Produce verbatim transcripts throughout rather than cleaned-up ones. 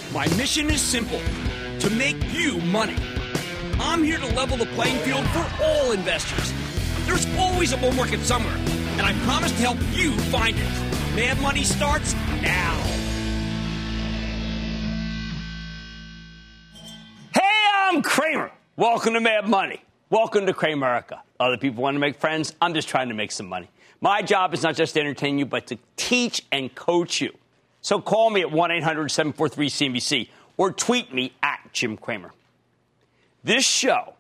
My mission is simple, to make you money. I'm here to level the playing field for all investors. There's always a bull market somewhere, and I promise to help you find it. Mad Money starts now. Hey, I'm Cramer. Welcome to Mad Money. Welcome to Cramerica. Other people want to make friends. I'm just trying to make some money. My job is not just to entertain you, but to teach and coach you. So call me at one eight hundred seven four three C N B C or tweet me at Jim Cramer. This show,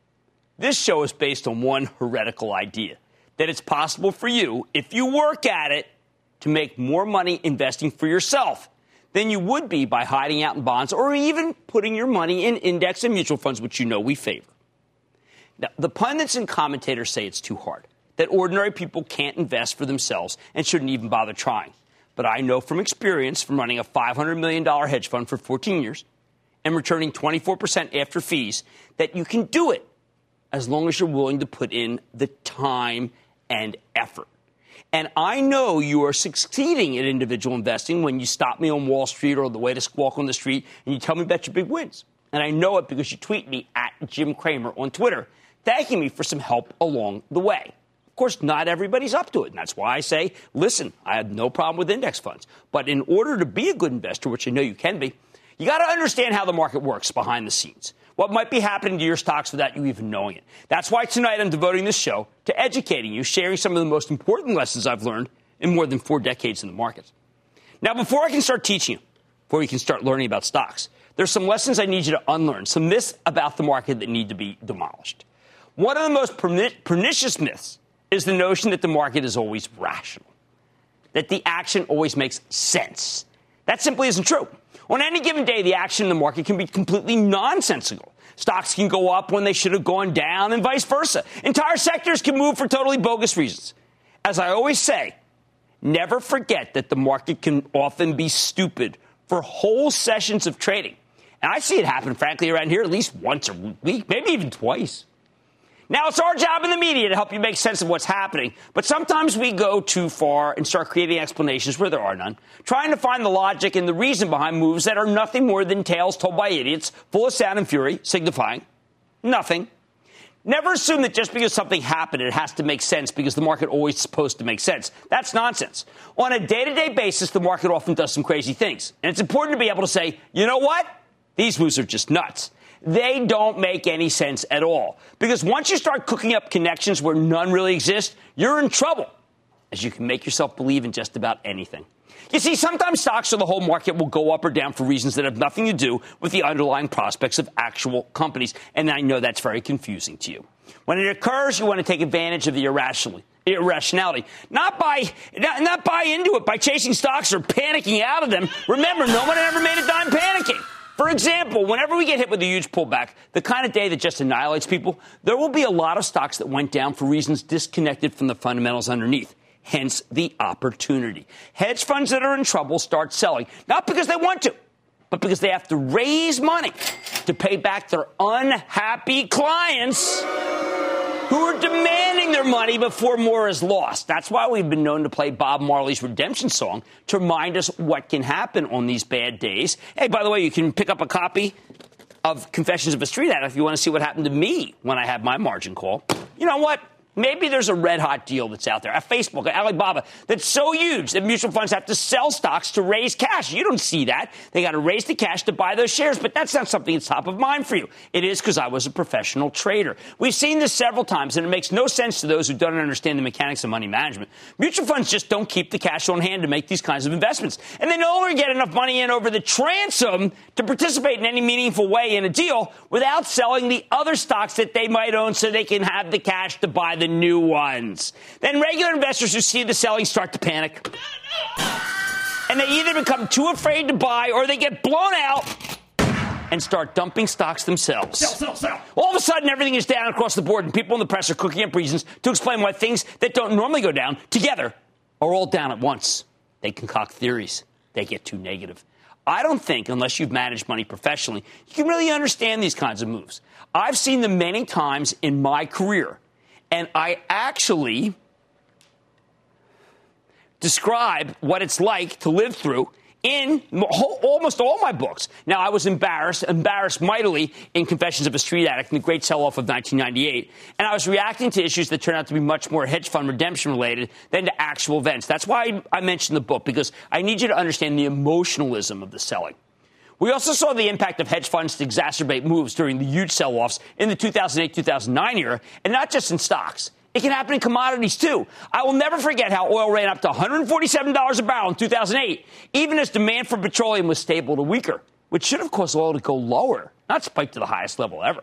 this show is based on one heretical idea, that it's possible for you, if you work at it, to make more money investing for yourself than you would be by hiding out in bonds or even putting your money in index and mutual funds, which you know we favor. Now, the pundits and commentators say it's too hard, that ordinary people can't invest for themselves and shouldn't even bother trying. But I know from experience, from running a five hundred million dollars hedge fund for fourteen years and returning twenty-four percent after fees, that you can do it as long as you're willing to put in the time and effort. And I know you are succeeding at individual investing when you stop me on Wall Street or the way to squawk on the street and you tell me about your big wins. And I know it because you tweet me at Jim Cramer on Twitter, thanking me for some help along the way. Of course, not everybody's up to it, and that's why I say, listen, I have no problem with index funds. But in order to be a good investor, which I know you can be, you got to understand how the market works behind the scenes, what might be happening to your stocks without you even knowing it. That's why tonight I'm devoting this show to educating you, sharing some of the most important lessons I've learned in more than four decades in the markets. Now, before I can start teaching you, before you can start learning about stocks, there's some lessons I need you to unlearn, some myths about the market that need to be demolished. One of the most pernicious myths is the notion that the market is always rational, that the action always makes sense. That simply isn't true. On any given day, the action in the market can be completely nonsensical. Stocks can go up when they should have gone down and vice versa. Entire sectors can move for totally bogus reasons. As I always say, never forget that the market can often be stupid for whole sessions of trading. And I see it happen, frankly, around here at least once a week, maybe even twice. Now, it's our job in the media to help you make sense of what's happening, but sometimes we go too far and start creating explanations where there are none, trying to find the logic and the reason behind moves that are nothing more than tales told by idiots, full of sound and fury, signifying nothing. Never assume that just because something happened, it has to make sense because the market always is supposed to make sense. That's nonsense. On a day-to-day basis, the market often does some crazy things, and it's important to be able to say, you know what? These moves are just nuts. They don't make any sense at all. Because once you start cooking up connections where none really exist, you're in trouble, as you can make yourself believe in just about anything. You see, sometimes stocks or the whole market will go up or down for reasons that have nothing to do with the underlying prospects of actual companies. And I know that's very confusing to you. When it occurs, you want to take advantage of the irrationality. Irrationality, not by not, not buy into it by chasing stocks or panicking out of them. Remember, no one ever made a dime panicking. For example, whenever we get hit with a huge pullback, the kind of day that just annihilates people, there will be a lot of stocks that went down for reasons disconnected from the fundamentals underneath. Hence the opportunity. Hedge funds that are in trouble start selling, not because they want to, but because they have to raise money to pay back their unhappy clients who are demanding their money before more is lost. That's why we've been known to play Bob Marley's redemption song to remind us what can happen on these bad days. Hey, by the way, you can pick up a copy of Confessions of a Street Addict if you want to see what happened to me when I had my margin call. You know what? Maybe there's a red-hot deal that's out there, a Facebook, an Alibaba, that's so huge that mutual funds have to sell stocks to raise cash. You don't see that. They got to raise the cash to buy those shares, but that's not something that's top of mind for you. It is because I was a professional trader. We've seen this several times, and it makes no sense to those who don't understand the mechanics of money management. Mutual funds just don't keep the cash on hand to make these kinds of investments, and they no longer get enough money in over the transom to participate in any meaningful way in a deal without selling the other stocks that they might own so they can have the cash to buy the new ones. Then regular investors who see the selling start to panic. And they either become too afraid to buy or they get blown out and start dumping stocks themselves. Sell, sell, sell. All of a sudden, everything is down across the board, and people in the press are cooking up reasons to explain why things that don't normally go down together are all down at once. They concoct theories. They get too negative. I don't think, unless you've managed money professionally, you can really understand these kinds of moves. I've seen them many times in my career. And I actually describe what it's like to live through in almost all my books. Now, I was embarrassed, embarrassed mightily in Confessions of a Street Addict in the great sell-off of nineteen ninety-eight. And I was reacting to issues that turned out to be much more hedge fund redemption related than to actual events. That's why I mentioned the book, because I need you to understand the emotionalism of the selling. We also saw the impact of hedge funds to exacerbate moves during the huge sell-offs in the two thousand eight two thousand nine era, and not just in stocks. It can happen in commodities, too. I will never forget how oil ran up to one hundred forty-seven dollars a barrel in two thousand eight, even as demand for petroleum was stable to weaker, which should have caused oil to go lower, not spike to the highest level ever.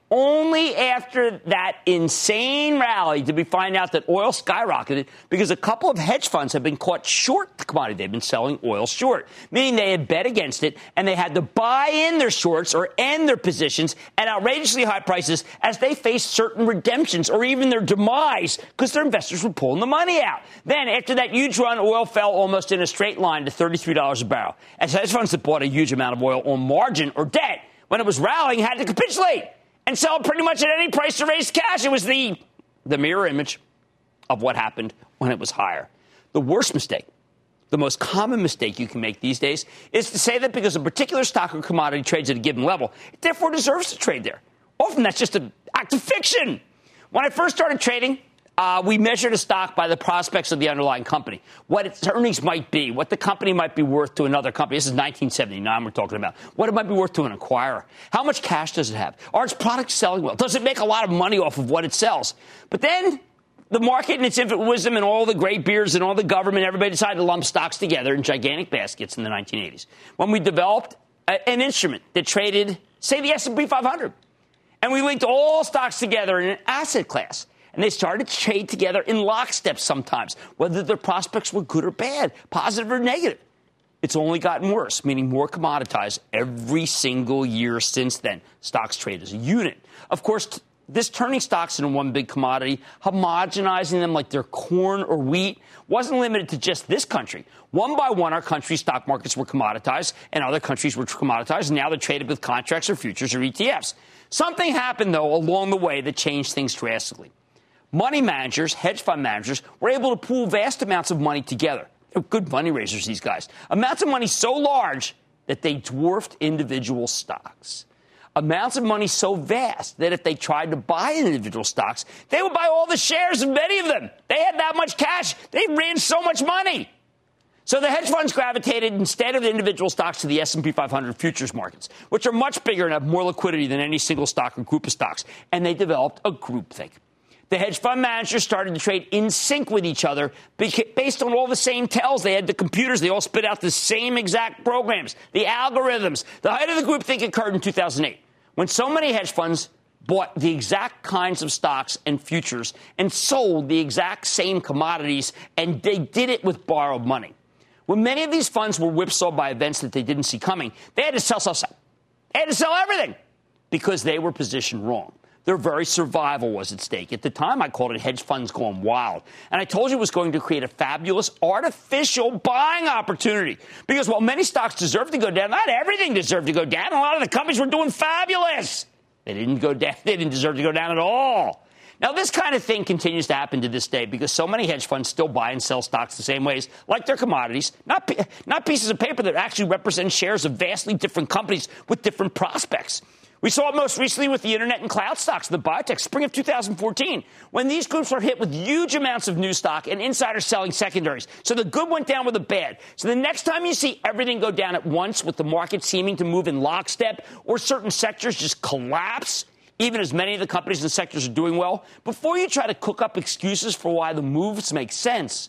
Only after that insane rally did we find out that oil skyrocketed because a couple of hedge funds have been caught short the commodity. They've been selling oil short, meaning they had bet against it, and they had to buy in their shorts or end their positions at outrageously high prices as they faced certain redemptions or even their demise because their investors were pulling the money out. Then, after that huge run, oil fell almost in a straight line to thirty-three dollars a barrel, as hedge funds that bought a huge amount of oil on margin or debt when it was rallying had to capitulate and sell pretty much at any price to raise cash. It was the, the mirror image of what happened when it was higher. The worst mistake, the most common mistake you can make these days, is to say that because a particular stock or commodity trades at a given level, it therefore deserves to trade there. Often that's just an act of fiction. When I first started trading, Uh, we measured a stock by the prospects of the underlying company, what its earnings might be, what the company might be worth to another company. This is nineteen seventy-nine we're talking about. What it might be worth to an acquirer. How much cash does it have? Are its products selling well? Does it make a lot of money off of what it sells? But then the market in its infinite wisdom and all the great beers and all the government, everybody decided to lump stocks together in gigantic baskets in the nineteen eighties. When we developed a, an instrument that traded, say, the S and P five hundred. And we linked all stocks together in an asset class. And they started to trade together in lockstep sometimes, whether their prospects were good or bad, positive or negative. It's only gotten worse, meaning more commoditized every single year since then. Stocks trade as a unit. Of course, t- this turning stocks into one big commodity, homogenizing them like they're corn or wheat, wasn't limited to just this country. One by one, our country's stock markets were commoditized, and other countries were commoditized, and now they're traded with contracts or futures or E T Fs. Something happened, though, along the way that changed things drastically. Money managers, hedge fund managers, were able to pool vast amounts of money together. They're good money raisers, these guys. Amounts of money so large that they dwarfed individual stocks. Amounts of money so vast that if they tried to buy individual stocks, they would buy all the shares of many of them. They had that much cash. They ran so much money. So the hedge funds gravitated instead of individual stocks to the S and P five hundred futures markets, which are much bigger and have more liquidity than any single stock or group of stocks. And they developed a groupthink. The hedge fund managers started to trade in sync with each other based on all the same tells. They had the computers. They all spit out the same exact programs, the algorithms. The height of the groupthink occurred in two thousand eight, when so many hedge funds bought the exact kinds of stocks and futures and sold the exact same commodities, and they did it with borrowed money. When many of these funds were whipsawed by events that they didn't see coming, they had to sell, sell, sell. They had to sell everything because they were positioned wrong. Their very survival was at stake. At the time, I called it hedge funds going wild. And I told you it was going to create a fabulous artificial buying opportunity. Because while many stocks deserve to go down, not everything deserved to go down. A lot of the companies were doing fabulous. They didn't go down. They didn't deserve to go down at all. Now, this kind of thing continues to happen to this day because so many hedge funds still buy and sell stocks the same ways, like their commodities, not, not pieces of paper that actually represent shares of vastly different companies with different prospects. We saw it most recently with the internet and cloud stocks, the biotech, spring of two thousand fourteen, when these groups were hit with huge amounts of new stock and insiders selling secondaries. So the good went down with the bad. So the next time you see everything go down at once with the market seeming to move in lockstep or certain sectors just collapse, even as many of the companies and sectors are doing well, before you try to cook up excuses for why the moves make sense,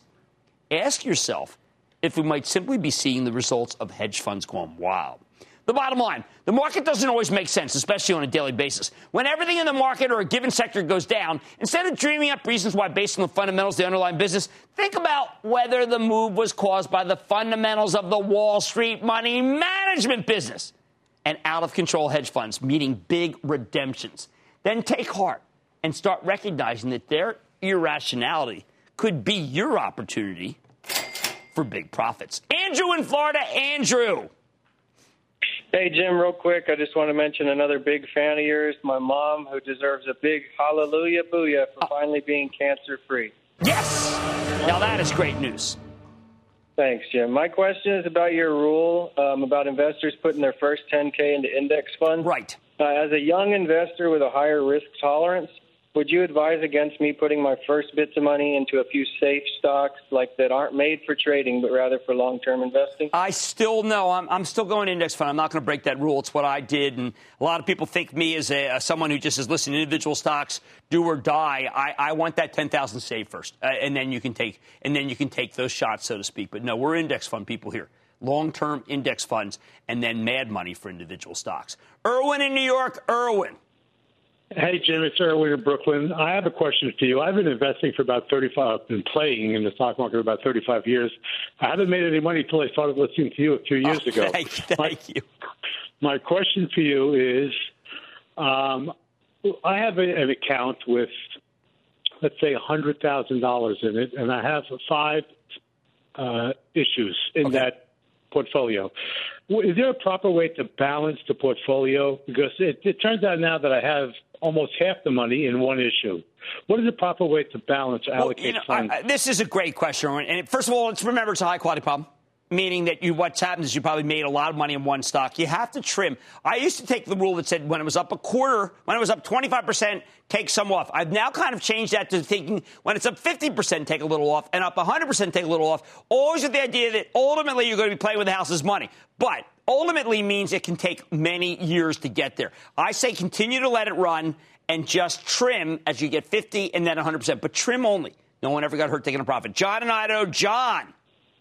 ask yourself if we might simply be seeing the results of hedge funds going wild. The bottom line, the market doesn't always make sense, especially on a daily basis. When everything in the market or a given sector goes down, instead of dreaming up reasons why based on the fundamentals of the underlying business, think about whether the move was caused by the fundamentals of the Wall Street money management business and out-of-control hedge funds, meaning big redemptions. Then take heart and start recognizing that their irrationality could be your opportunity for big profits. Andrew in Florida. Andrew. Hey, Jim, real quick, I just want to mention another big fan of yours, my mom, who deserves a big hallelujah booyah for finally being cancer-free. Yes! Now that is great news. Thanks, Jim. My question is about your rule um, about investors putting their first ten K into index funds. Right. Uh, as a young investor with a higher risk tolerance, would you advise against me putting my first bits of money into a few safe stocks like that aren't made for trading, but rather for long-term investing? I still know. I'm, I'm still going index fund. I'm not going to break that rule. It's what I did. And a lot of people think me as a, uh, someone who just is listening to individual stocks, do or die. I, I want that ten thousand saved first, uh, and then you can take and then you can take those shots, so to speak. But no, we're index fund people here. Long-term index funds, and then mad money for individual stocks. Irwin in New York. Irwin. Hey, Jim, it's Irwin in Brooklyn. I have a question for you. I've been investing for about thirty-five, I've been playing in the stock market for about thirty-five years. I haven't made any money until I started listening to you a few years oh, ago. Thank, thank my, you. My question for you is, um, I have a, an account with, let's say, one hundred thousand dollars in it, and I have five uh, issues in okay. that portfolio. Is there a proper way to balance the portfolio? Because it, it turns out now that I have almost half the money in one issue. What is the proper way to balance or allocate well, you know, funds? I, this is a great question. And first of all, let's remember it's a high-quality problem, meaning that you, what's happened is you probably made a lot of money in one stock. You have to trim. I used to take the rule that said when it was up a quarter, when it was up twenty-five percent, take some off. I've now kind of changed that to thinking when it's up fifty percent, take a little off, and up one hundred percent, take a little off, always with the idea that ultimately you're going to be playing with the house's money. But ultimately means it can take many years to get there. I say continue to let it run and just trim as you get fifty and then one hundred percent, but trim only. No one ever got hurt taking a profit. John and Idaho. John.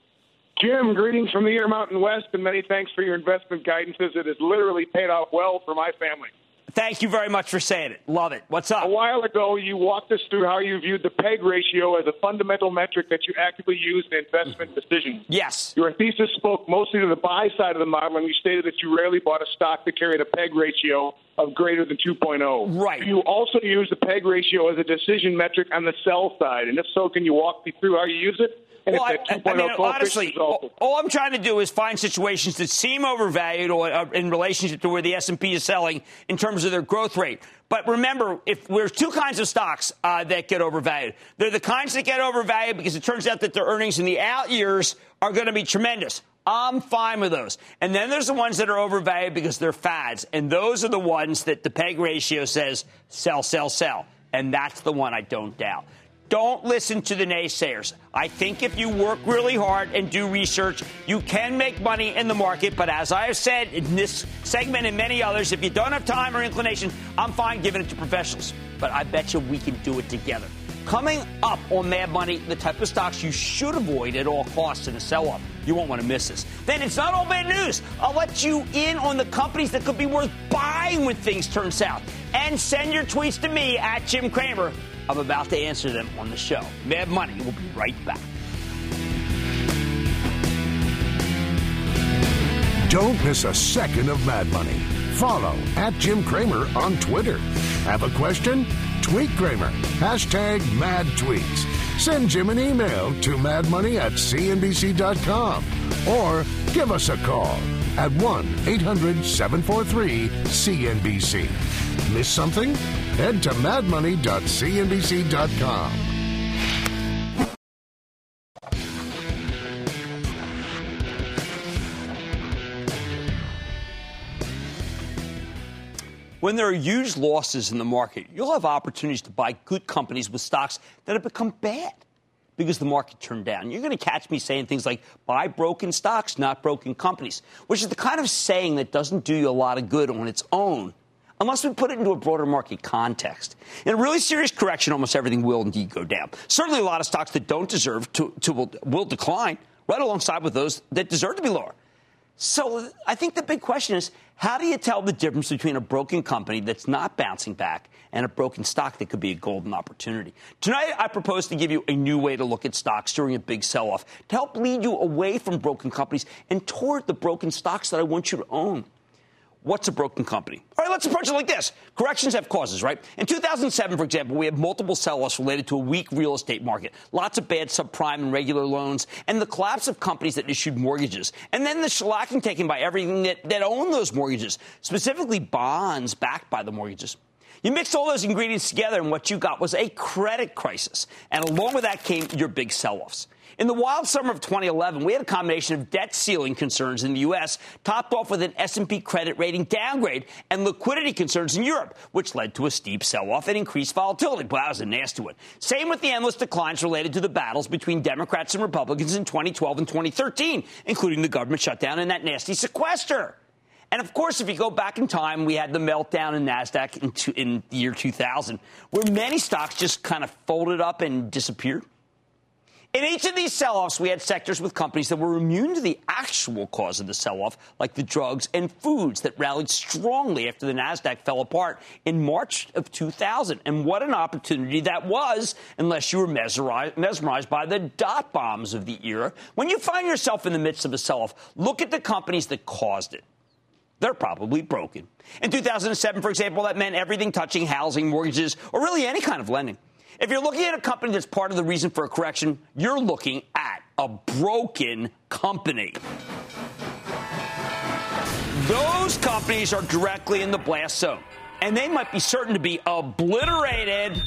Jim, greetings from the Intermountain West, and many thanks for your investment guidances. It has literally paid off well for my family. Thank you very much for saying it. Love it. What's up? A while ago, you walked us through how you viewed the PEG ratio as a fundamental metric that you actively use in investment decisions. Yes. Your thesis spoke mostly to the buy side of the model, and you stated that you rarely bought a stock that carried a PEG ratio of greater than two point oh. Right. You also use the PEG ratio as a decision metric on the sell side, and if so, can you walk me through how you use it? And well, I, I mean, honestly, all, all I'm trying to do is find situations that seem overvalued or uh, in relationship to where the S and P is selling in terms of their growth rate. But remember, if there's two kinds of stocks uh, that get overvalued. They're the kinds that get overvalued because it turns out that their earnings in the out years are going to be tremendous. I'm fine with those. And then there's the ones that are overvalued because they're fads. And those are the ones that the PEG ratio says sell, sell, sell. And that's the one I don't doubt. Don't listen to the naysayers. I think if you work really hard and do research, you can make money in the market. But as I have said in this segment and many others, if you don't have time or inclination, I'm fine giving it to professionals. But I bet you we can do it together. Coming up on Mad Money, the type of stocks you should avoid at all costs in a sell-off. You won't want to miss this. Then it's not all bad news. I'll let you in on the companies that could be worth buying when things turn south. And send your tweets to me at Jim Cramer. I'm about to answer them on the show. Mad Money will be right back. Don't miss a second of Mad Money. Follow at Jim Cramer on Twitter. Have a question? Tweet Cramer. Hashtag mad tweets. Send Jim an email to madmoney at c n b c dot com or give us a call at one eight hundred seven four three C N B C. Miss something? Head to mad money dot c n b c dot com. When there are huge losses in the market, you'll have opportunities to buy good companies with stocks that have become bad because the market turned down. You're going to catch me saying things like, buy broken stocks, not broken companies, which is the kind of saying that doesn't do you a lot of good on its own unless we put it into a broader market context. In a really serious correction, almost everything will indeed go down. Certainly a lot of stocks that don't deserve to, to will, will decline right alongside with those that deserve to be lower. So I think the big question is, how do you tell the difference between a broken company that's not bouncing back and a broken stock that could be a golden opportunity? Tonight, I propose to give you a new way to look at stocks during a big sell-off to help lead you away from broken companies and toward the broken stocks that I want you to own. What's a broken company? All right, let's approach it like this. Corrections have causes, right? In two thousand seven, for example, we had multiple sell-offs related to a weak real estate market, lots of bad subprime and regular loans, and the collapse of companies that issued mortgages, and then the shellacking taken by everything that, that owned those mortgages, specifically bonds backed by the mortgages. You mix all those ingredients together, and what you got was a credit crisis. And along with that came your big sell-offs. In the wild summer of twenty eleven, we had a combination of debt ceiling concerns in the U S, topped off with an S and P credit rating downgrade and liquidity concerns in Europe, which led to a steep sell-off and increased volatility. But that was a nasty one. Same with the endless declines related to the battles between Democrats and Republicans in twenty twelve and twenty thirteen, including the government shutdown and that nasty sequester. And, of course, if you go back in time, we had the meltdown in NASDAQ in, two, in the year two thousand, where many stocks just kind of folded up and disappeared. In each of these sell-offs, we had sectors with companies that were immune to the actual cause of the sell-off, like the drugs and foods that rallied strongly after the NASDAQ fell apart in March of two thousand. And what an opportunity that was, unless you were mesmerized, mesmerized by the dot bombs of the era. When you find yourself in the midst of a sell-off, look at the companies that caused it. They're probably broken. In two thousand seven, for example, that meant everything touching housing, mortgages, or really any kind of lending. If you're looking at a company that's part of the reason for a correction, you're looking at a broken company. Those companies are directly in the blast zone, and they might be certain to be obliterated.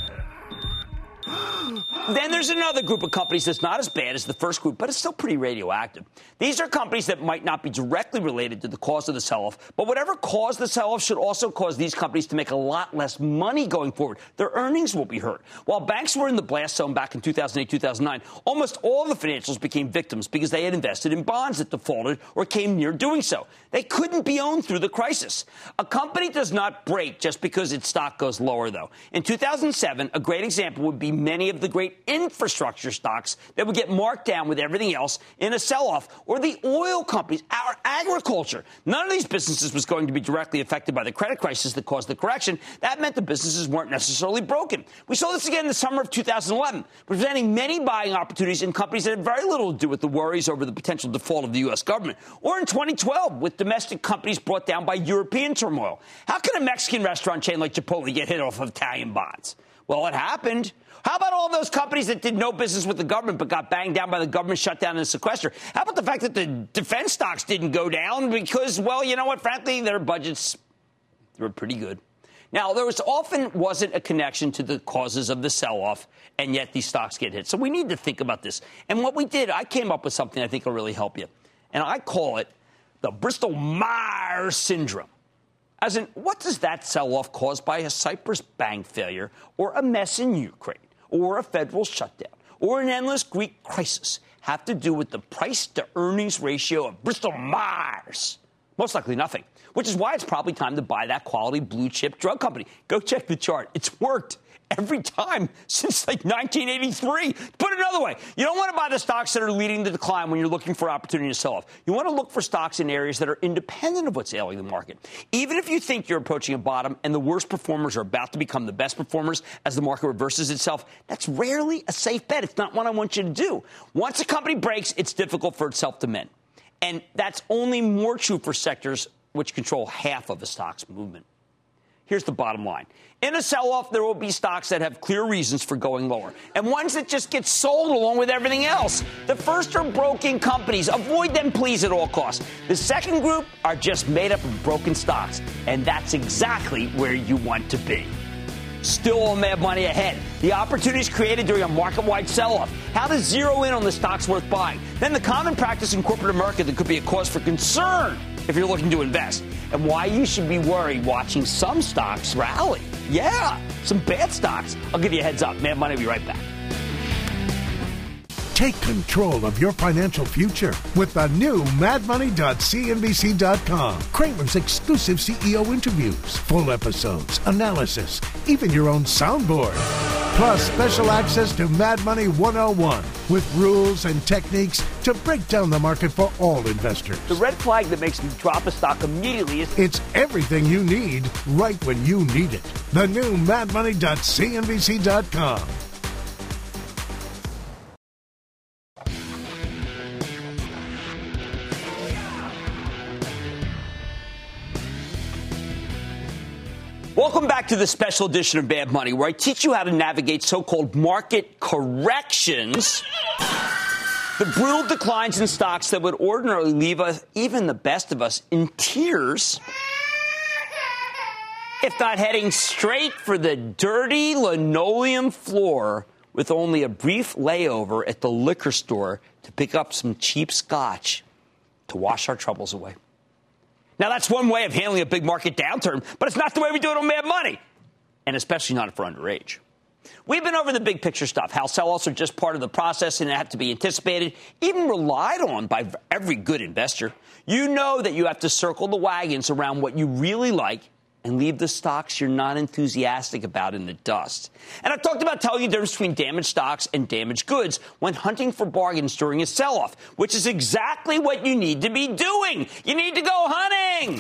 Then there's another group of companies that's not as bad as the first group, but it's still pretty radioactive. These are companies that might not be directly related to the cause of the sell-off, but whatever caused the sell-off should also cause these companies to make a lot less money going forward. Their earnings will be hurt. While banks were in the blast zone back in two thousand eight, two thousand nine, almost all the financials became victims because they had invested in bonds that defaulted or came near doing so. They couldn't be owned through the crisis. A company does not break just because its stock goes lower, though. In two thousand seven, a great example would be many of the great infrastructure stocks that would get marked down with everything else in a sell-off, or the oil companies, our agriculture. None of these businesses was going to be directly affected by the credit crisis that caused the correction. That meant the businesses weren't necessarily broken. We saw this again in the summer of two thousand eleven, presenting many buying opportunities in companies that had very little to do with the worries over the potential default of the U S government, or in twenty twelve with domestic companies brought down by European turmoil. How can a Mexican restaurant chain like Chipotle get hit off of Italian bonds? Well, it happened. How about all those companies that did no business with the government but got banged down by the government shutdown and sequester? How about the fact that the defense stocks didn't go down because, well, you know what, frankly, their budgets were pretty good. Now, there was often wasn't a connection to the causes of the sell-off, and yet these stocks get hit. So we need to think about this. And what we did, I came up with something I think will really help you. And I call it the Bristol-Myers syndrome. As in, what does that sell-off caused by a Cyprus bank failure or a mess in Ukraine or a federal shutdown or an endless Greek crisis have to do with the price-to-earnings ratio of Bristol-Myers? Most likely nothing, which is why it's probably time to buy that quality blue-chip drug company. Go check the chart. It's worked every time since like nineteen eighty-three. Put it another way, you don't want to buy the stocks that are leading the decline when you're looking for opportunity to sell off. You want to look for stocks in areas that are independent of what's ailing the market. Even if you think you're approaching a bottom and the worst performers are about to become the best performers as the market reverses itself, that's rarely a safe bet. It's not what I want you to do. Once a company breaks, it's difficult for itself to mend. And that's only more true for sectors which control half of a stock's movement. Here's the bottom line. In a sell-off, there will be stocks that have clear reasons for going lower, and ones that just get sold along with everything else. The first are broken companies. Avoid them, please, at all costs. The second group are just made up of broken stocks, and that's exactly where you want to be. Still all Mad Money ahead. The opportunities created during a market-wide sell-off. How to zero in on the stocks worth buying. Then the common practice in corporate America that could be a cause for concern if you're looking to invest. And why you should be worried watching some stocks rally. Yeah, some bad stocks. I'll give you a heads up. Mad Money will be right back. Take control of your financial future with the new mad money dot C N B C dot com. Cramer's exclusive C E O interviews, full episodes, analysis, even your own soundboard. Plus special access to Mad Money one oh one with rules and techniques to break down the market for all investors. The red flag that makes me drop a stock immediately is... It's everything you need right when you need it. The new mad money dot C N B C dot com. Welcome back to the special edition of Mad Money, where I teach you how to navigate so-called market corrections, the brutal declines in stocks that would ordinarily leave us, even the best of us, in tears, if not heading straight for the dirty linoleum floor with only a brief layover at the liquor store to pick up some cheap scotch to wash our troubles away. Now, that's one way of handling a big market downturn, but it's not the way we do it on Mad Money, and especially not for underage. We've been over the big picture stuff, how sell-offs are just part of the process and have to be anticipated, even relied on by every good investor. You know that you have to circle the wagons around what you really like and leave the stocks you're not enthusiastic about in the dust. And I've talked about telling you the difference between damaged stocks and damaged goods when hunting for bargains during a sell-off, which is exactly what you need to be doing. You need to go hunting.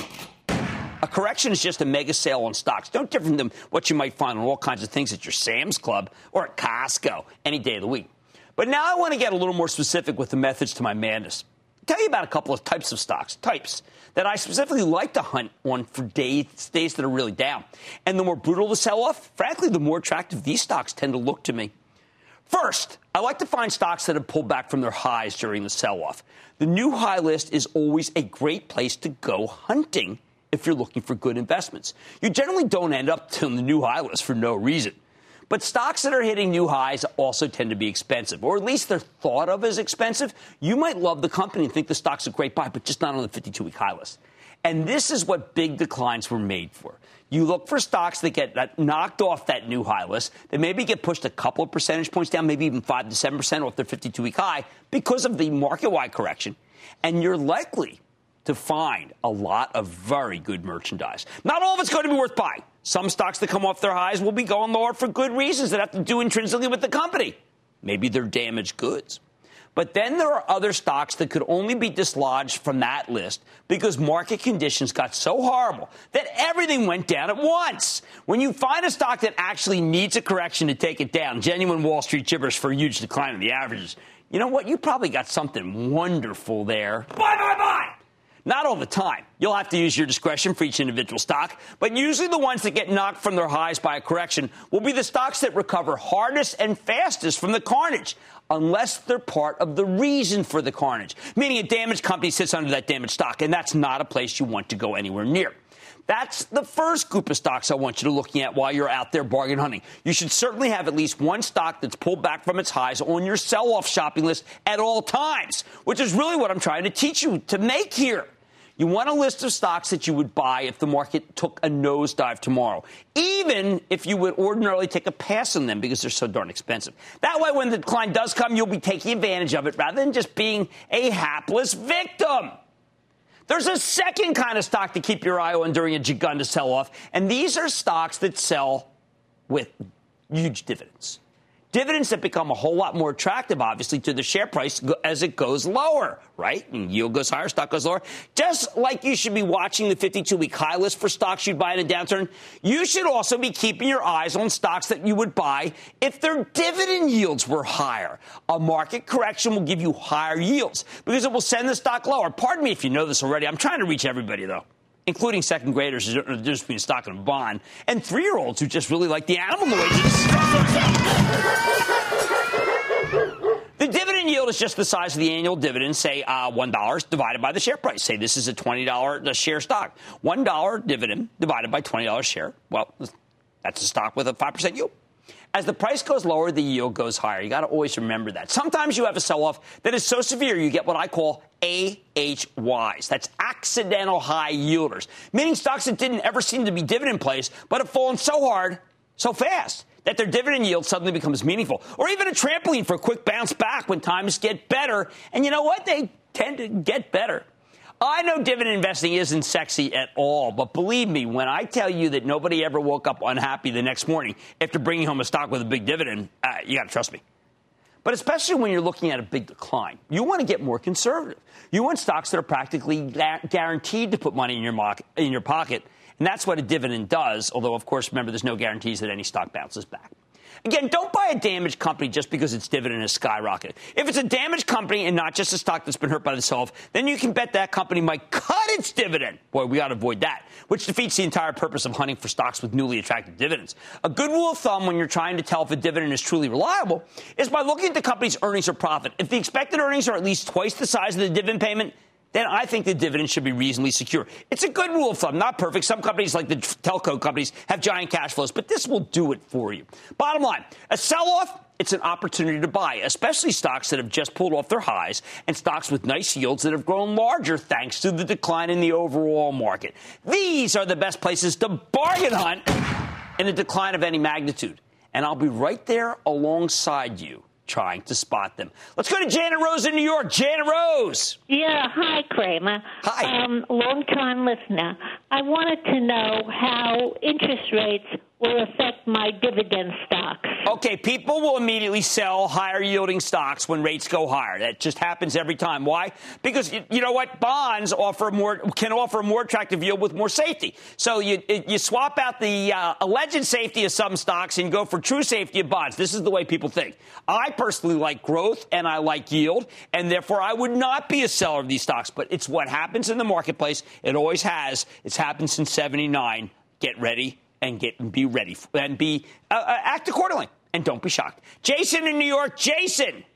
A correction is just a mega sale on stocks. No different than what you might find on all kinds of things at your Sam's Club or at Costco any day of the week. But now I want to get a little more specific with the methods to my madness. I'll tell you about a couple of types of stocks, types, that I specifically like to hunt on for days, days that are really down. And the more brutal the sell-off, frankly, the more attractive these stocks tend to look to me. First, I like to find stocks that have pulled back from their highs during the sell-off. The new high list is always a great place to go hunting if you're looking for good investments. You generally don't end up on the new high list for no reason. But stocks that are hitting new highs also tend to be expensive, or at least they're thought of as expensive. You might love the company and think the stock's a great buy, but just not on the fifty-two-week high list. And this is what big declines were made for. You look for stocks that get knocked off that new high list, that maybe get pushed a couple of percentage points down, maybe even five to seven percent off their fifty-two-week high because of the market-wide correction. And you're likely to find a lot of very good merchandise. Not all of it's going to be worth buying. Some stocks that come off their highs will be going lower for good reasons that have to do intrinsically with the company. Maybe they're damaged goods. But then there are other stocks that could only be dislodged from that list because market conditions got so horrible that everything went down at once. When you find a stock that actually needs a correction to take it down, genuine Wall Street gibberish for a huge decline in the averages, you know what? You probably got something wonderful there. Buy, buy, buy! Not all the time. You'll have to use your discretion for each individual stock, but usually the ones that get knocked from their highs by a correction will be the stocks that recover hardest and fastest from the carnage, unless they're part of the reason for the carnage, meaning a damaged company sits under that damaged stock, and that's not a place you want to go anywhere near. That's the first group of stocks I want you to look at while you're out there bargain hunting. You should certainly have at least one stock that's pulled back from its highs on your sell-off shopping list at all times, which is really what I'm trying to teach you to make here. You want a list of stocks that you would buy if the market took a nosedive tomorrow, even if you would ordinarily take a pass on them because they're so darn expensive. That way, when the decline does come, you'll be taking advantage of it rather than just being a hapless victim. There's a second kind of stock to keep your eye on during a gigunda sell-off, and these are stocks that sell with huge dividends. Dividends that become a whole lot more attractive, obviously, to the share price as it goes lower, right? And yield goes higher, stock goes lower. Just like you should be watching the fifty-two-week high list for stocks you'd buy in a downturn, you should also be keeping your eyes on stocks that you would buy if their dividend yields were higher. A market correction will give you higher yields because it will send the stock lower. Pardon me if you know this already. I'm trying to reach everybody, though, including second graders who don't know the difference between a stock and a bond, and three-year-olds who just really like the animal noises. The dividend yield is just the size of the annual dividend, say uh, one dollar divided by the share price. Say this is a twenty dollars share stock. one dollar dividend divided by twenty dollars share. Well, that's a stock with a five percent yield. As the price goes lower, the yield goes higher. You got to always remember that. Sometimes you have a sell-off that is so severe you get what I call A H Ys. That's accidental high yielders, meaning stocks that didn't ever seem to be dividend plays but have fallen so hard, so fast, that their dividend yield suddenly becomes meaningful, or even a trampoline for a quick bounce back when times get better. And you know what? They tend to get better. I know dividend investing isn't sexy at all, but believe me, when I tell you that nobody ever woke up unhappy the next morning after bringing home a stock with a big dividend, uh, you got to trust me. But especially when you're looking at a big decline, you want to get more conservative. You want stocks that are practically guaranteed to put money in your, mo- in your pocket. And that's what a dividend does, although, of course, remember, there's no guarantees that any stock bounces back. Again, don't buy a damaged company just because its dividend has skyrocketed. If it's a damaged company and not just a stock that's been hurt by the sell-off, then you can bet that company might cut its dividend. Boy, we got to avoid that, which defeats the entire purpose of hunting for stocks with newly attractive dividends. A good rule of thumb when you're trying to tell if a dividend is truly reliable is by looking at the company's earnings or profit. If the expected earnings are at least twice the size of the dividend payment, then I think the dividend should be reasonably secure. It's a good rule of thumb, not perfect. Some companies, like the telco companies, have giant cash flows, but this will do it for you. Bottom line, a sell-off it's an opportunity to buy, especially stocks that have just pulled off their highs and stocks with nice yields that have grown larger thanks to the decline in the overall market. These are the best places to bargain hunt in a decline of any magnitude. And I'll be right there alongside you, trying to spot them. Let's go to Janet Rose in New York. Janet Rose. Yeah, hi, Kramer. Hi. Um, long-time listener. I wanted to know how interest rates will affect my dividend stocks. Okay, people will immediately sell higher-yielding stocks when rates go higher. That just happens every time. Why? Because, you, you know what? Bonds offer more can offer a more attractive yield with more safety. So you you swap out the uh, alleged safety of some stocks and go for true safety of bonds. This is the way people think. I personally like growth and I like yield, and therefore I would not be a seller of these stocks. But it's what happens in the marketplace. It always has. It's happened since seventy-nine. Get ready. And get and be ready and be uh, uh, act accordingly, and don't be shocked. Jason in New York. Jason.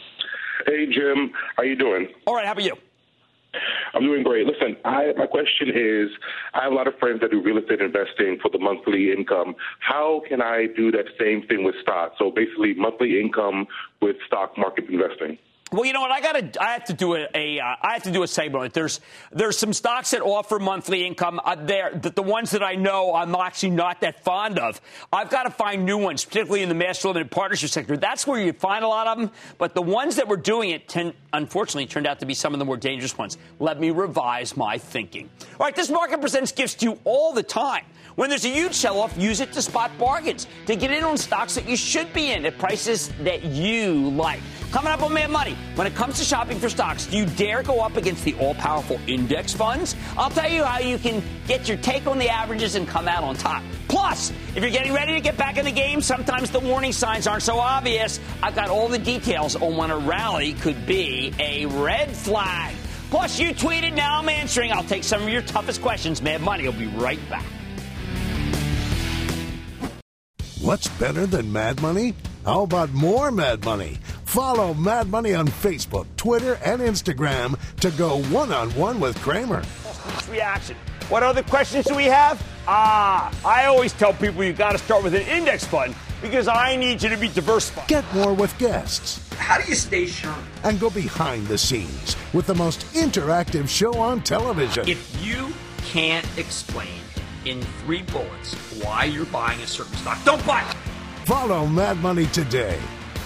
Hey Jim, how you doing? All right, how about you? I'm doing great. Listen, I, my question is, I have a lot of friends that do real estate investing for the monthly income. How can I do that same thing with stocks? So basically, monthly income with stock market investing. Well, you know what? I got to. I have to do a. a uh, I have to do a segment. There's there's some stocks that offer monthly income. Uh, there, the, the ones that I know I'm actually not that fond of. I've got to find new ones, particularly in the master limited partnership sector. That's where you find a lot of them. But the ones that were doing it, tend, unfortunately, turned out to be some of the more dangerous ones. Let me revise my thinking. All right, this market presents gifts to you all the time. When there's a huge sell-off, use it to spot bargains, to get in on stocks that you should be in at prices that you like. Coming up on Mad Money, when it comes to shopping for stocks, do you dare go up against the all-powerful index funds? I'll tell you how you can get your take on the averages and come out on top. Plus, if you're getting ready to get back in the game, sometimes the warning signs aren't so obvious. I've got all the details on when a rally could be a red flag. Plus, you tweeted, now I'm answering. I'll take some of your toughest questions. Mad Money will be right back. What's better than Mad Money? How about more Mad Money? Follow Mad Money on Facebook, Twitter, and Instagram to go one-on-one with Kramer. Reaction. What other questions do we have? Ah, I always tell people you got to start with an index fund because I need you to be diversified. Get more with guests. How do you stay sharp? And go behind the scenes with the most interactive show on television. If you can't explain in three bullets why you're buying a certain stock, don't buy it. Follow Mad Money today.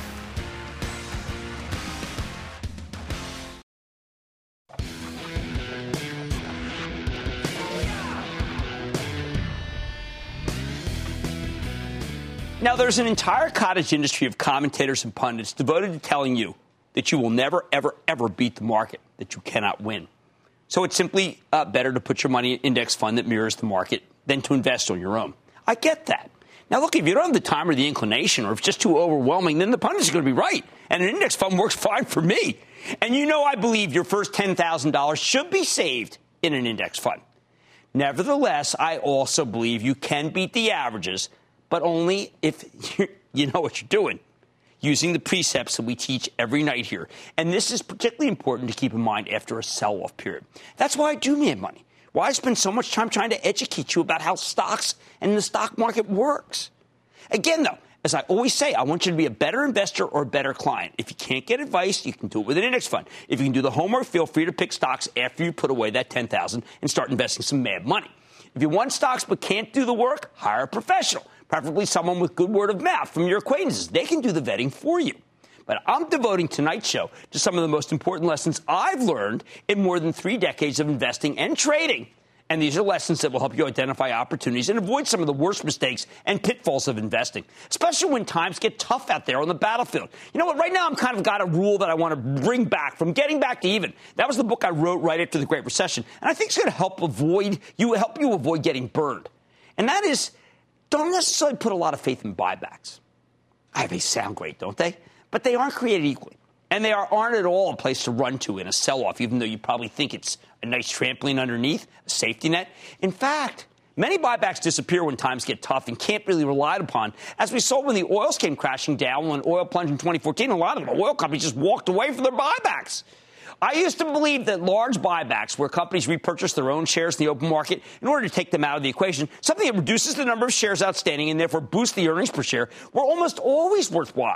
Now, there's an entire cottage industry of commentators and pundits devoted to telling you that you will never, ever, ever beat the market, that you cannot win. So it's simply uh, better to put your money in an index fund that mirrors the market than to invest on your own. I get that. Now, look, if you don't have the time or the inclination, or if it's just too overwhelming, then the pundits are going to be right. And an index fund works fine for me. And you know I believe your first ten thousand dollars should be saved in an index fund. Nevertheless, I also believe you can beat the averages, but only if you know what you're doing, using the precepts that we teach every night here. And this is particularly important to keep in mind after a sell-off period. That's why I do Mad Money. Why I spend so much time trying to educate you about how stocks and the stock market works. Again, though, as I always say, I want you to be a better investor or a better client. If you can't get advice, you can do it with an index fund. If you can do the homework, feel free to pick stocks after you put away that ten thousand dollars and start investing some Mad Money. If you want stocks but can't do the work, hire a professional, preferably someone with good word of mouth from your acquaintances. They can do the vetting for you. But I'm devoting tonight's show to some of the most important lessons I've learned in more than three decades of investing and trading. And these are lessons that will help you identify opportunities and avoid some of the worst mistakes and pitfalls of investing, especially when times get tough out there on the battlefield. You know what? Right now, I'm kind of got a rule that I want to bring back from Getting Back to Even. That was the book I wrote right after the Great Recession. And I think it's going to help avoid you, help you avoid getting burned. And that is, don't necessarily put a lot of faith in buybacks. I, they sound great, don't they? But they aren't created equally. And they are, aren't at all a place to run to in a sell-off, even though you probably think it's a nice trampoline underneath, a safety net. In fact, many buybacks disappear when times get tough and can't really rely upon. As we saw when the oils came crashing down, when oil plunged in twenty fourteen, a lot of the oil companies just walked away from their buybacks. I used to believe that large buybacks, where companies repurchase their own shares in the open market in order to take them out of the equation, something that reduces the number of shares outstanding and therefore boosts the earnings per share, were almost always worthwhile.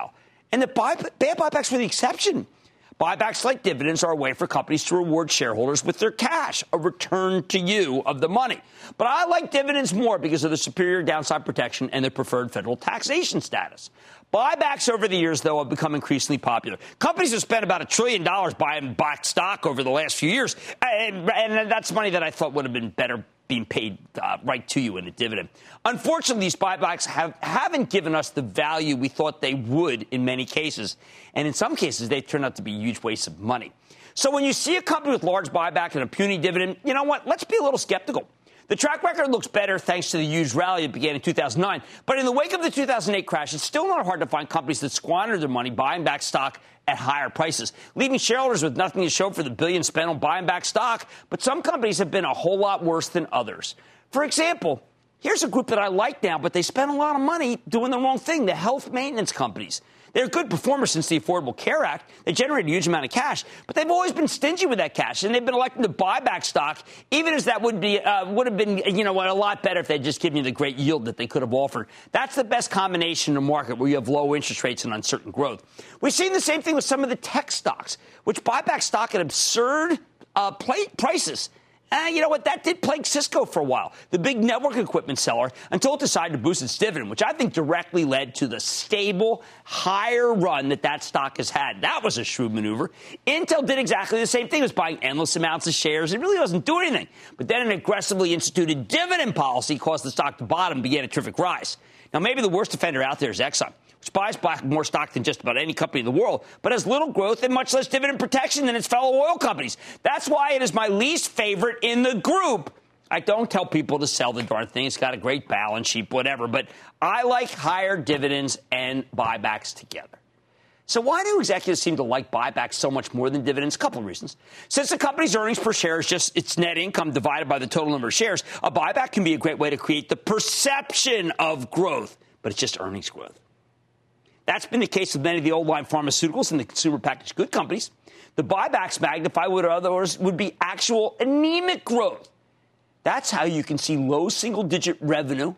And the buy, bad buybacks were the exception. Buybacks like dividends are a way for companies to reward shareholders with their cash, a return to you of the money. But I like dividends more because of the superior downside protection and their preferred federal taxation status. Buybacks over the years, though, have become increasingly popular. Companies have spent about a trillion dollars buying back stock over the last few years, and, and that's money that I thought would have been better being paid uh, right to you in a dividend. Unfortunately, these buybacks have, haven't given us the value we thought they would in many cases. And in some cases, they turn out to be huge wastes of money. So when you see a company with large buyback and a puny dividend, you know what? Let's be a little skeptical. The track record looks better thanks to the huge rally that began in two thousand nine. But in the wake of the two thousand eight crash, it's still not hard to find companies that squander their money buying back stock at higher prices, leaving shareholders with nothing to show for the billions spent on buying back stock. But some companies have been a whole lot worse than others. For example, here's a group that I like now, but they spend a lot of money doing the wrong thing, the health maintenance companies. They're good performers since the Affordable Care Act. They generate a huge amount of cash, but they've always been stingy with that cash, and they've been electing to buy back stock, even as that would be uh, would have been, you know, a lot better if they'd just given you the great yield that they could have offered. That's the best combination in a market where you have low interest rates and uncertain growth. We've seen the same thing with some of the tech stocks, which buy back stock at absurd uh, play- prices. Uh, you know what? That did plague Cisco for a while, the big network equipment seller, until it decided to boost its dividend, which I think directly led to the stable, higher run that that stock has had. That was a shrewd maneuver. Intel did exactly the same thing. It was buying endless amounts of shares. It really wasn't doing anything. But then an aggressively instituted dividend policy caused the stock to bottom and began a terrific rise. Now, maybe the worst offender out there is Exxon, which buys back more stock than just about any company in the world, but has little growth and much less dividend protection than its fellow oil companies. That's why it is my least favorite in the group. I don't tell people to sell the darn thing. It's got a great balance sheet, whatever, but I like higher dividends and buybacks together. So why do executives seem to like buybacks so much more than dividends? A couple of reasons. Since the company's earnings per share is just its net income divided by the total number of shares, a buyback can be a great way to create the perception of growth, but it's just earnings growth. That's been the case with many of the old-line pharmaceuticals and the consumer packaged good companies. The buybacks magnify what otherwise would be actual anemic growth. That's how you can see low single-digit revenue.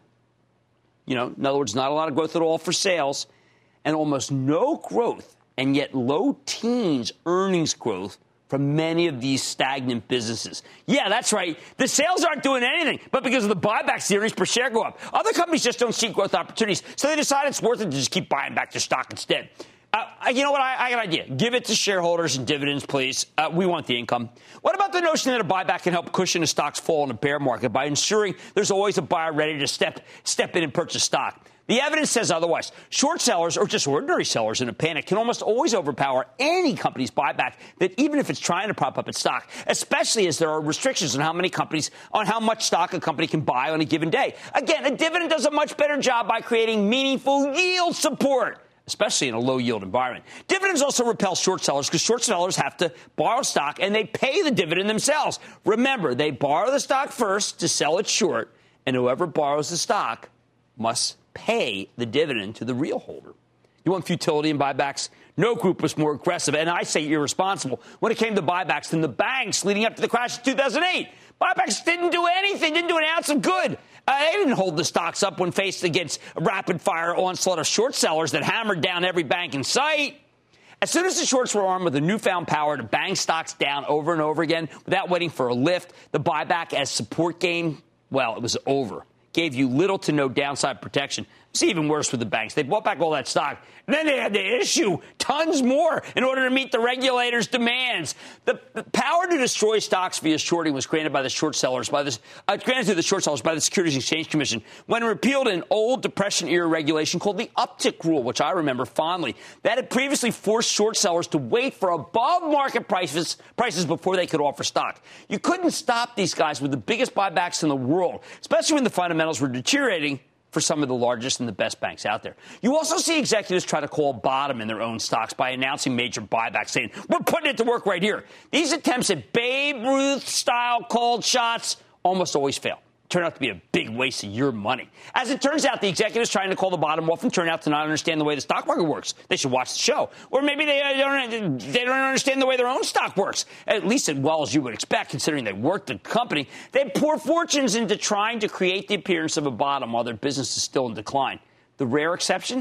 You know, in other words, not a lot of growth at all for sales, and almost no growth, and yet low teens earnings growth from many of these stagnant businesses. Yeah, that's right. The sales aren't doing anything, but because of the buybacks, the earnings per share go up. Other companies just don't see growth opportunities, so they decide it's worth it to just keep buying back their stock instead. Uh, you know what? I, I got an idea. Give it to shareholders and dividends, please. Uh, we want the income. What about the notion that a buyback can help cushion a stock's fall in a bear market by ensuring there's always a buyer ready to step step in and purchase stock? The evidence says otherwise. Short sellers, or just ordinary sellers in a panic, can almost always overpower any company's buyback, that even if it's trying to prop up its stock, especially as there are restrictions on how many companies, on how much stock a company can buy on a given day. Again, a dividend does a much better job by creating meaningful yield support, especially in a low-yield environment. Dividends also repel short sellers because short sellers have to borrow stock and they pay the dividend themselves. Remember, they borrow the stock first to sell it short, and whoever borrows the stock must pay the dividend to the real holder. You want futility in buybacks? No group was more aggressive, and I say irresponsible, when it came to buybacks than the banks leading up to the crash of two thousand eight. Buybacks didn't do anything, didn't do an ounce of good. Uh, they didn't hold the stocks up when faced against a rapid-fire onslaught of short sellers that hammered down every bank in sight. As soon as the shorts were armed with a newfound power to bang stocks down over and over again without waiting for a lift, the buyback as support game, well, it was over. Gave you little to no downside protection. It's even worse with the banks. They bought back all that stock, and then they had to issue tons more in order to meet the regulators' demands. The, the power to destroy stocks via shorting was granted by the short sellers, by this, uh, granted to the short sellers by the Securities and Exchange Commission when it repealed an old Depression-era regulation called the uptick rule, which I remember fondly. That had previously forced short sellers to wait for above-market prices, prices before they could offer stock. You couldn't stop these guys with the biggest buybacks in the world, especially when the fundamentals were deteriorating for some of the largest and the best banks out there. You also see executives try to call bottom in their own stocks by announcing major buybacks, saying, we're putting it to work right here. These attempts at Babe Ruth-style called shots almost always fail. Turn out to be a big waste of your money. As it turns out, the executives trying to call the bottom often turn out to not understand the way the stock market works. They should watch the show. Or maybe they don't, they don't understand the way their own stock works, at least as well as you would expect, considering they work the company. They pour fortunes into trying to create the appearance of a bottom while their business is still in decline. The rare exception?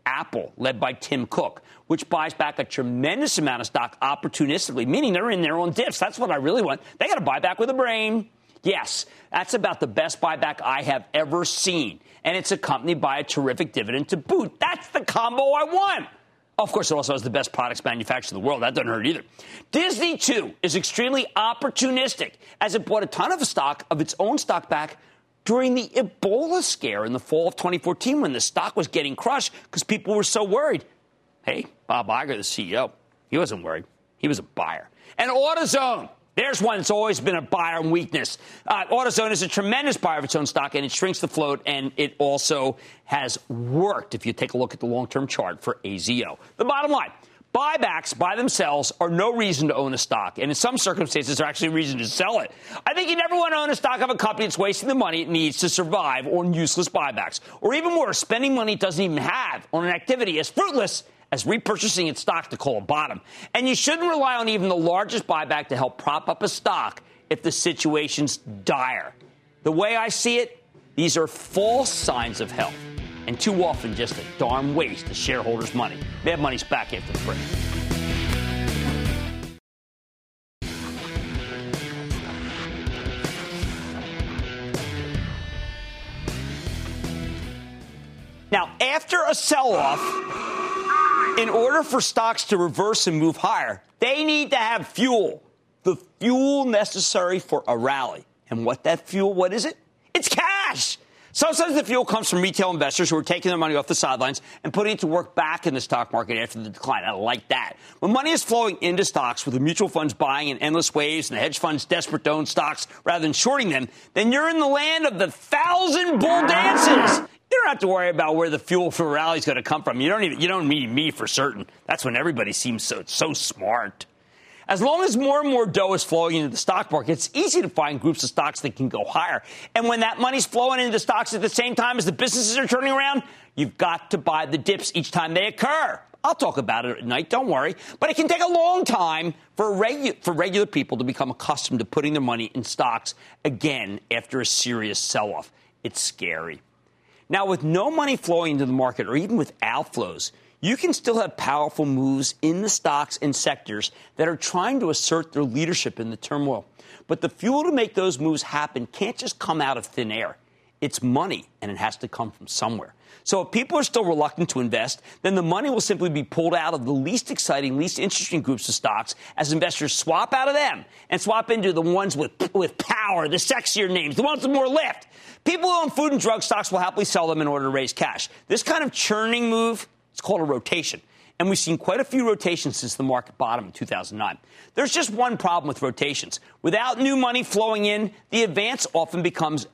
Apple, led by Tim Cook, which buys back a tremendous amount of stock opportunistically, meaning they're in their own dips. That's what I really want. They got to buy back with a brain. Yes, that's about the best buyback I have ever seen. And it's accompanied by a terrific dividend to boot. That's the combo I want. Of course, it also has the best products manufactured in the world. That doesn't hurt either. Disney, too, is extremely opportunistic, as it bought a ton of stock of its own stock back during the Ebola scare in the fall of twenty fourteen, when the stock was getting crushed because people were so worried. Hey, Bob Iger, the C E O, he wasn't worried. He was a buyer. And AutoZone, there's one that's always been a buyer in weakness. Uh, AutoZone is a tremendous buyer of its own stock, and it shrinks the float, and it also has worked, if you take a look at the long-term chart for A Z O. The bottom line, buybacks by themselves are no reason to own a stock, and in some circumstances are actually a reason to sell it. I think you never want to own a stock of a company that's wasting the money it needs to survive on useless buybacks, or even worse, spending money it doesn't even have on an activity as fruitless as repurchasing its stock to call a bottom. And you shouldn't rely on even the largest buyback to help prop up a stock if the situation's dire. The way I see it, these are false signs of health, and too often just a darn waste of shareholders' money. Mad Money's back after the break. Now, after a sell-off, in order for stocks to reverse and move higher, they need to have fuel, the fuel necessary for a rally. And what that fuel, what is it? It's cash. Sometimes the fuel comes from retail investors who are taking their money off the sidelines and putting it to work back in the stock market after the decline. I like that. When money is flowing into stocks with the mutual funds buying in endless waves and the hedge funds desperate to own stocks rather than shorting them, then you're in the land of the thousand bull dances. You don't have to worry about where the fuel for rally is going to come from. You don't even you don't need me for certain. That's when everybody seems so so smart. As long as more and more dough is flowing into the stock market, it's easy to find groups of stocks that can go higher. And when that money's flowing into stocks at the same time as the businesses are turning around, you've got to buy the dips each time they occur. I'll talk about it at night, don't worry. But it can take a long time for, regu- for regular people to become accustomed to putting their money in stocks again after a serious sell-off. It's scary. Now, with no money flowing into the market, or even with outflows, you can still have powerful moves in the stocks and sectors that are trying to assert their leadership in the turmoil. But the fuel to make those moves happen can't just come out of thin air. It's money, and it has to come from somewhere. So if people are still reluctant to invest, then the money will simply be pulled out of the least exciting, least interesting groups of stocks as investors swap out of them and swap into the ones with, with power, the sexier names, the ones with more lift. People who own food and drug stocks will happily sell them in order to raise cash. This kind of churning move, it's called a rotation. And we've seen quite a few rotations since the market bottom in two thousand nine. There's just one problem with rotations. Without new money flowing in, the advance often becomes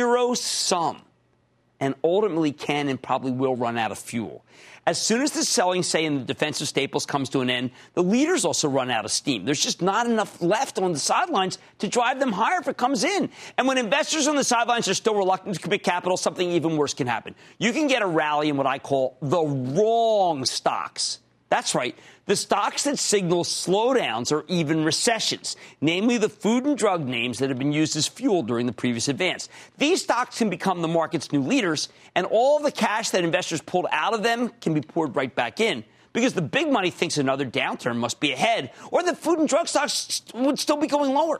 zero-sum and ultimately can and probably will run out of fuel. As soon as the selling, say, in the defensive staples comes to an end, the leaders also run out of steam. There's just not enough left on the sidelines to drive them higher if it comes in. And when investors on the sidelines are still reluctant to commit capital, something even worse can happen. You can get a rally in what I call the wrong stocks. That's right, the stocks that signal slowdowns or even recessions, namely the food and drug names that have been used as fuel during the previous advance. These stocks can become the market's new leaders, and all the cash that investors pulled out of them can be poured right back in, because the big money thinks another downturn must be ahead, or the food and drug stocks would still be going lower.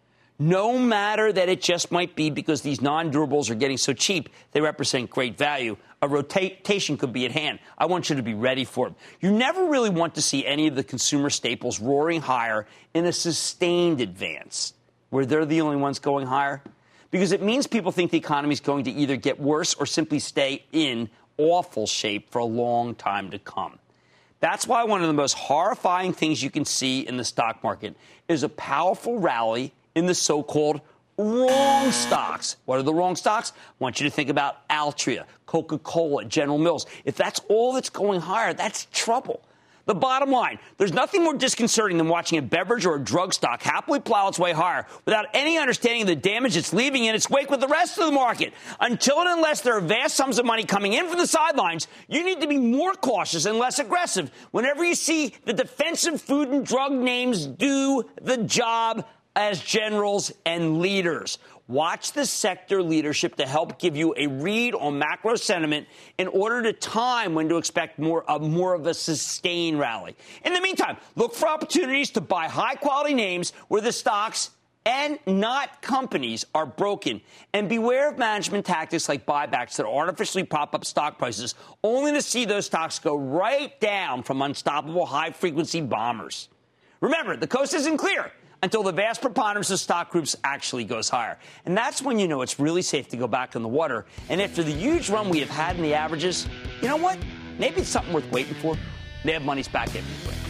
No matter that it just might be because these non-durables are getting so cheap, they represent great value. A rotation could be at hand. I want you to be ready for it. You never really want to see any of the consumer staples roaring higher in a sustained advance, where they're the only ones going higher, because it means people think the economy is going to either get worse or simply stay in awful shape for a long time to come. That's why one of the most horrifying things you can see in the stock market is a powerful rally in the so-called wrong stocks. What are the wrong stocks? I want you to think about Altria, Coca-Cola, General Mills. If that's all that's going higher, that's trouble. The bottom line, there's nothing more disconcerting than watching a beverage or a drug stock happily plow its way higher without any understanding of the damage it's leaving in its wake with the rest of the market. Until and unless there are vast sums of money coming in from the sidelines, you need to be more cautious and less aggressive whenever you see the defensive food and drug names do the job as generals and leaders. Watch the sector leadership to help give you a read on macro sentiment in order to time when to expect more, uh, more of a sustained rally. In the meantime, look for opportunities to buy high-quality names where the stocks and not companies are broken. And beware of management tactics like buybacks that artificially prop up stock prices, only to see those stocks go right down from unstoppable high-frequency bombers. Remember, the coast isn't clear until the vast preponderance of stock groups actually goes higher. And that's when you know it's really safe to go back in the water. And after the huge run we have had in the averages, you know what? Maybe it's something worth waiting for. Mad Money's back in.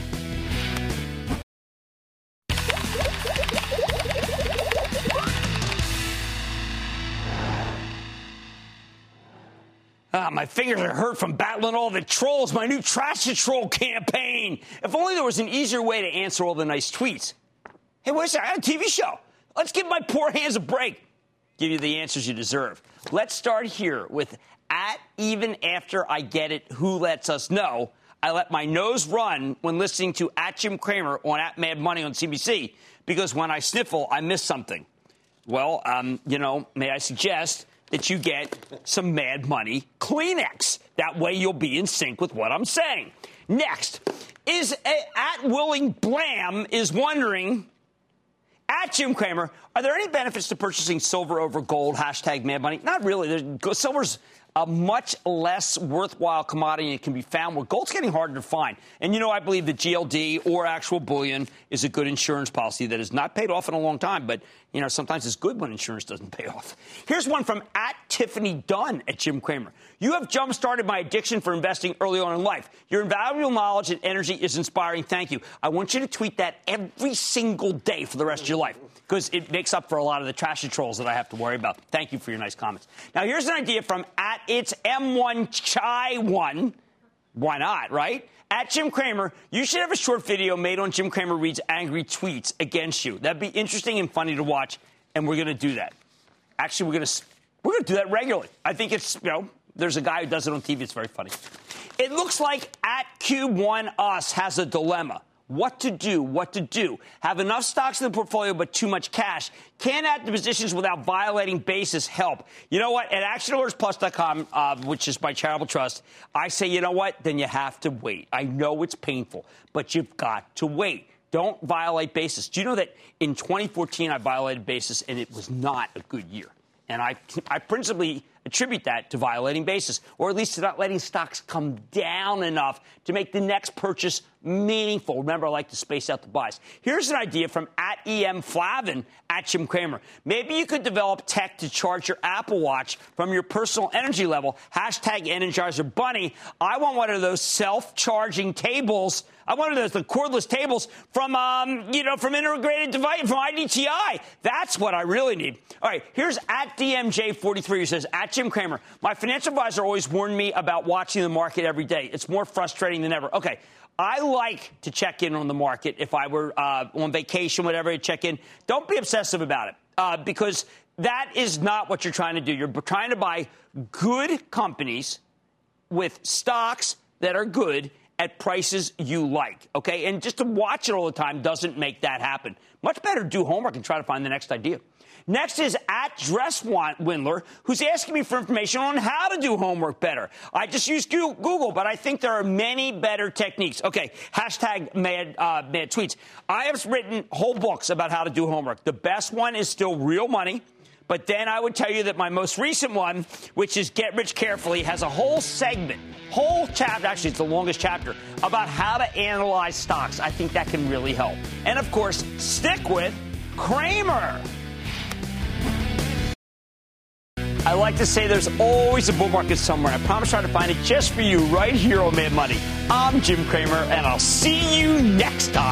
Ah, my fingers are hurt from battling all the trolls, my new Trash the Troll campaign. If only there was an easier way to answer all the nice tweets. Hey, wait a second, I have a T V show. Let's give my poor hands a break. Give you the answers you deserve. Let's start here with at even after I get it, who lets us know. I let my nose run when listening to at Jim Cramer on at Mad Money on C B C, because when I sniffle, I miss something. Well, um, you know, may I suggest that you get some Mad Money Kleenex. That way you'll be in sync with what I'm saying. Next, is a, at Willing Blam is wondering, at Jim Cramer, are there any benefits to purchasing silver over gold? Hashtag Mad Money. Not really. There's, silver's a much less worthwhile commodity, and it can be found where gold's getting harder to find. And, you know, I believe that G L D or actual bullion is a good insurance policy that has not paid off in a long time. But, you know, sometimes it's good when insurance doesn't pay off. Here's one from at Tiffany Dunn at Jim Cramer. You have jump-started my addiction for investing early on in life. Your invaluable knowledge and energy is inspiring. Thank you. I want you to tweet that every single day for the rest of your life, because it makes up for a lot of the trashy trolls that I have to worry about. Thank you for your nice comments. Now, here's an idea from at It's M one Chai one. Why not, right? At Jim Cramer, you should have a short video made on Jim Cramer reads angry tweets against you. That'd be interesting and funny to watch, and we're going to do that. Actually, we're going to we're going to do that regularly. I think it's, you know, there's a guy who does it on T V. It's very funny. It looks like at Cube one Us has a dilemma. What to do, what to do. Have enough stocks in the portfolio but too much cash. Can't add the positions without violating basis help. You know what? At action alerts plus dot com, uh, which is my charitable trust, I say, you know what? Then you have to wait. I know it's painful, but you've got to wait. Don't violate basis. Do you know that in twenty fourteen I violated basis and it was not a good year? And I, I principally attribute that to violating basis, or at least to not letting stocks come down enough to make the next purchase meaningful. Remember, I like to space out the buys. Here's an idea from at E M Flavin at Jim Cramer. Maybe you could develop tech to charge your Apple Watch from your personal energy level. Hashtag Energizer Bunny. I want one of those self-charging tables. I want one of those the cordless tables from, um, you know, from Integrated Device, from I D T I. That's what I really need. All right, here's at D M J forty-three who says, at Jim Cramer, my financial advisor always warned me about watching the market every day. It's more frustrating than ever. Okay, I like to check in on the market. If I were uh, on vacation, whatever, check in. Don't be obsessive about it, uh, because that is not what you're trying to do. You're trying to buy good companies with stocks that are good at prices you like, okay? And just to watch it all the time doesn't make that happen. Much better do homework and try to find the next idea. Next is at Dress Windler, who's asking me for information on how to do homework better. I just use Google, but I think there are many better techniques. Okay, hashtag mad, uh, mad tweets. I have written whole books about how to do homework. The best one is still Real Money. But then I would tell you that my most recent one, which is Get Rich Carefully, has a whole segment, whole chapter, actually it's the longest chapter, about how to analyze stocks. I think that can really help. And, of course, stick with Cramer. I like to say there's always a bull market somewhere. I promise to try to find it just for you right here on Mad Money. I'm Jim Cramer, and I'll see you next time.